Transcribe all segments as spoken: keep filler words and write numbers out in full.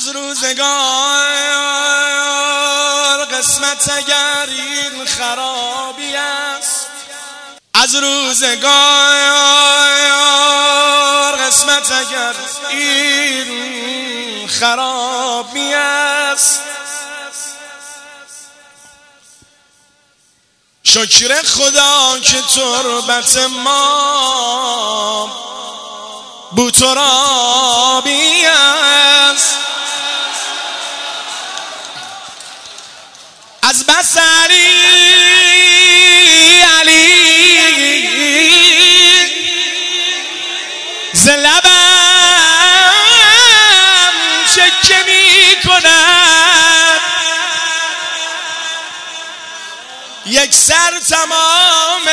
از روزگار قسمت اگر این خرابی است، از روزگار قسمت اگر این خرابی است، شکر خدا که تربت ما بوترابی است. از بس علی علی ز لبم شکه می کند، یک سر تمام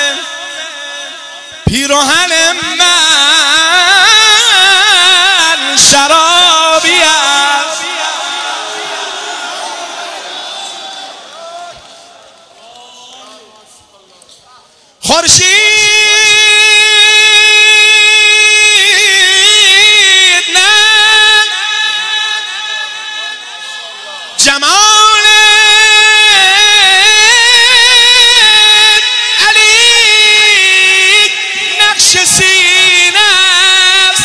پیراهن من شرابی است. خورشید نه جمال علی نقش سینه است،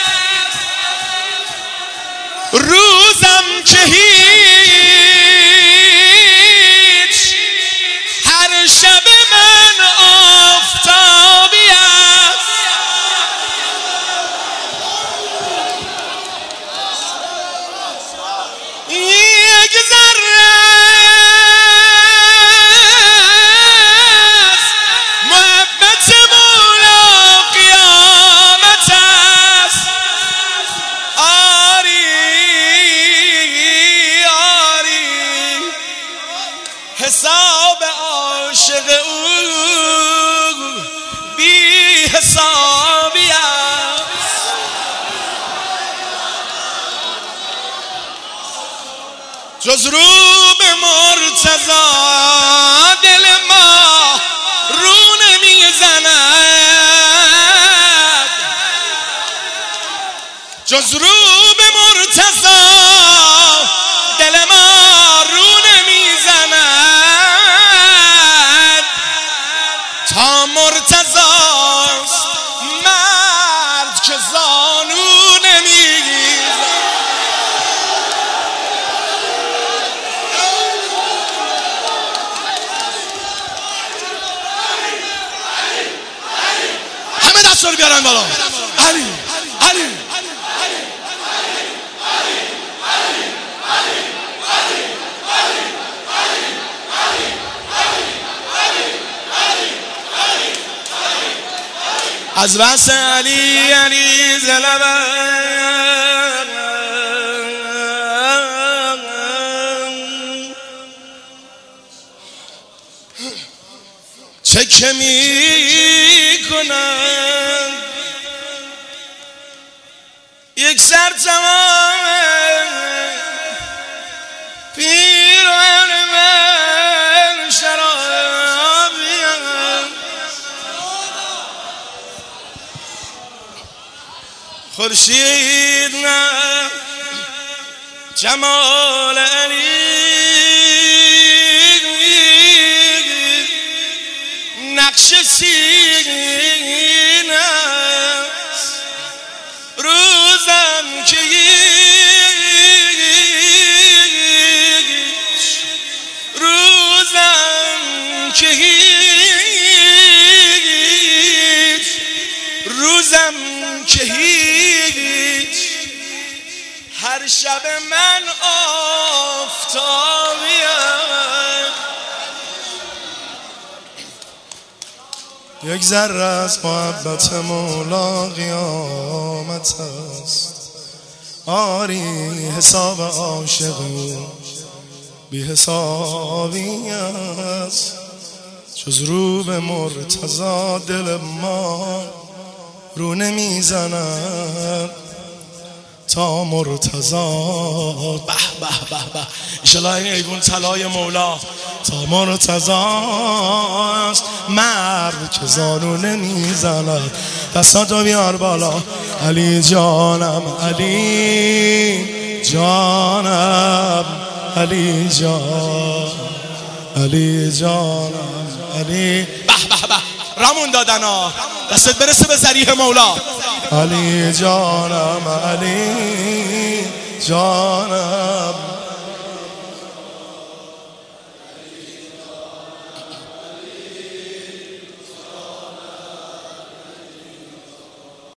روزم که هیچ هر شب من آفتابی است. یک ذره از محبت مولا قیامت است. آری آری حساب عاشق او بی حسابی است. جز رو به مرتضی دل ما رو نمیزند، جز رو به مرتضی دل ما رو نمیزند، تا مرتضاست مرد که زانو نمیگیرد. همه دست رو بیارن بالا. علی علی از بس علی علی ز لبم چکه می کنم، یک سر تمام پیراهن من شرابی است. خورشید نه جمال علی نقش سینه است، روزم که هیچ روزم که هیچ روزم که هیچ هر شب من آفتابی ام. یک ذره از محبت مولا قیامت است. آری حساب عاشق بی حسابی است. جز رو به مرتضی دل ما رو نمیزند، تا مرتضی به به به به انشالله این ایوون طلای مولا تا مرتضی است مرد که زانو نمیزند. دستاتو بیار بالا. علی جانم علی جانم علی جان، علی جانم علی. به به به رمون دادن ها، دستت برسه به ذریح مولا. علی جانم علی جانم